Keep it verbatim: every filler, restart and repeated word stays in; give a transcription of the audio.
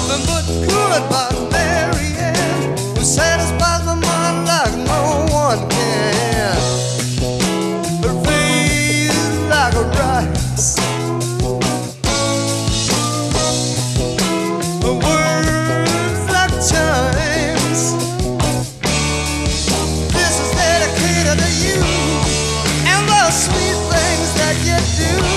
Nothing but good about Mary Ann, who satisfies my mind like no one can. Her face is like a rice, her words like chimes. This is dedicated to you and the sweet things that you do.